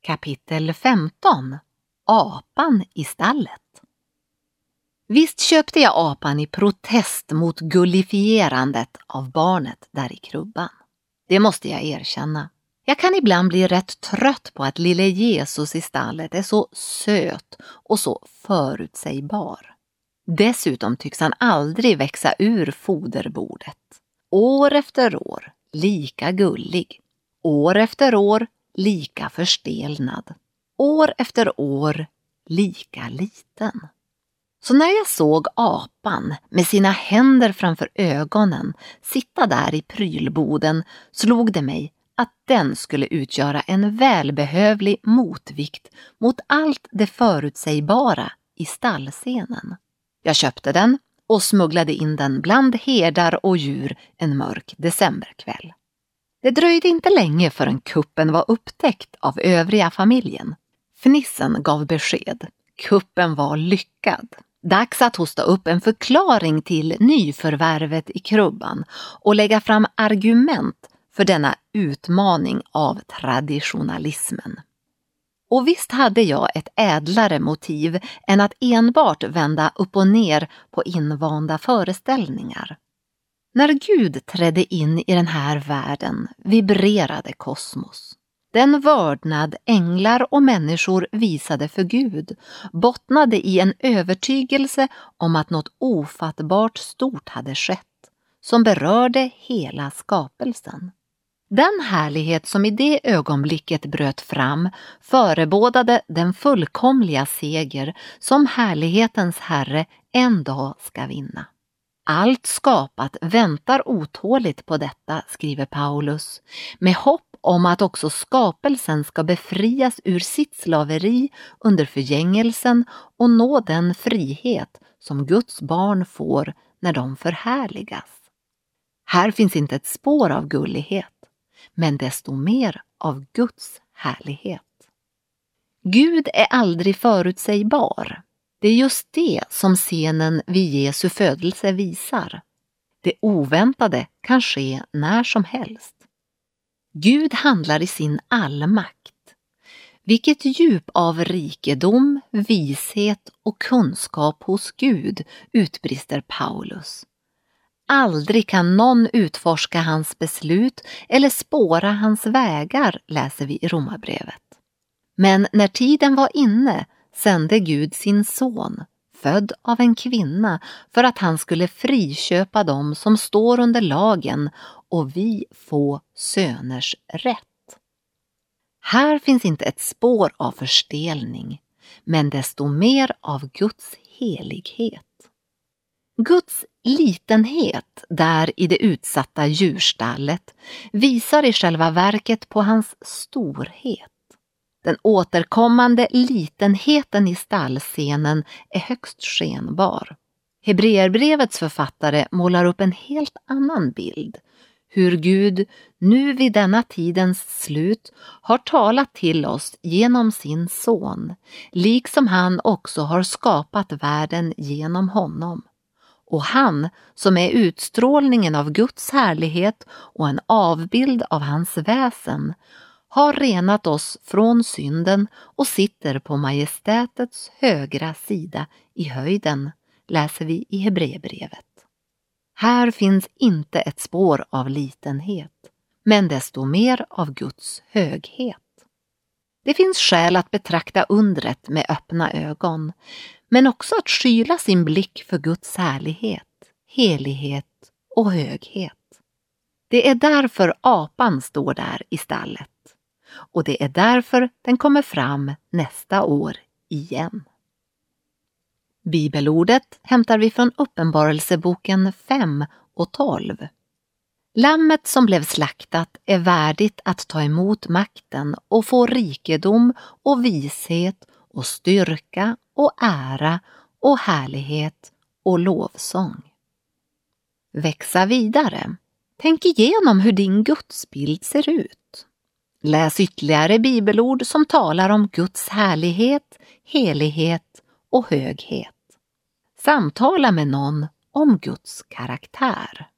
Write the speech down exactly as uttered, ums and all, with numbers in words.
Kapitel femton. Apan i stallet. Visst köpte jag apan i protest mot gullifierandet av barnet där i krubban. Det måste jag erkänna. Jag kan ibland bli rätt trött på att lille Jesus i stallet är så söt och så förutsägbar. Dessutom tycks han aldrig växa ur foderbordet. År efter år lika gullig. År efter år lika förstelnad. År efter år lika liten. Så när jag såg apan med sina händer framför ögonen sitta där i prylboden slog det mig att den skulle utgöra en välbehövlig motvikt mot allt det förutsägbara i stallscenen. Jag köpte den och smugglade in den bland herdar och djur en mörk decemberkväll. Det dröjde inte länge förrän kuppen var upptäckt av övriga familjen. Fnissen gav besked. Kuppen var lyckad. Dags att hosta upp en förklaring till nyförvärvet i krubban och lägga fram argument för denna utmaning av traditionalismen. Och visst hade jag ett ädlare motiv än att enbart vända upp och ner på invanda föreställningar. När Gud trädde in i den här världen vibrerade kosmos. Den vördnad änglar och människor visade för Gud bottnade i en övertygelse om att något ofattbart stort hade skett, som berörde hela skapelsen. Den härlighet som i det ögonblicket bröt fram förebådade den fullkomliga seger som härlighetens Herre en dag ska vinna. Allt skapat väntar otåligt på detta, skriver Paulus, med hopp om att också skapelsen ska befrias ur sitt slaveri under förgängelsen och nå den frihet som Guds barn får när de förhärligas. Här finns inte ett spår av gullighet, men desto mer av Guds härlighet. Gud är aldrig förutsägbar. Det är just det som scenen vid Jesu födelse visar. Det oväntade kan ske när som helst. Gud handlar i sin allmakt. Vilket djup av rikedom, vishet och kunskap hos Gud, utbrister Paulus. Aldrig kan någon utforska hans beslut eller spåra hans vägar, läser vi i Romarbrevet. Men när tiden var inne sände Gud sin son, född av en kvinna, för att han skulle friköpa dem som står under lagen och vi få söners rätt. Här finns inte ett spår av förstelning, men desto mer av Guds helighet. Guds litenhet där i det utsatta djurstallet visar i själva verket på hans storhet. Den återkommande litenheten i stallscenen är högst skenbar. Hebreerbrevets författare målar upp en helt annan bild. Hur Gud nu vid denna tidens slut har talat till oss genom sin son, liksom han också har skapat världen genom honom. Och han, som är utstrålningen av Guds härlighet och en avbild av hans väsen, har renat oss från synden och sitter på majestätets högra sida i höjden, läser vi i Hebreerbrevet. Här finns inte ett spår av litenhet, men desto mer av Guds höghet. Det finns skäl att betrakta undret med öppna ögon, men också att skyla sin blick för Guds härlighet, helighet och höghet. Det är därför apan står där i stallet. Och det är därför den kommer fram nästa år igen. Bibelordet hämtar vi från Uppenbarelseboken fem och tolv. Lammet som blev slaktat är värdigt att ta emot makten och få rikedom och vishet och styrka och ära och härlighet och lovsång. Växa vidare. Tänk igenom hur din gudsbild ser ut. Läs ytterligare bibelord som talar om Guds härlighet, helighet och höghet. Samtala med någon om Guds karaktär.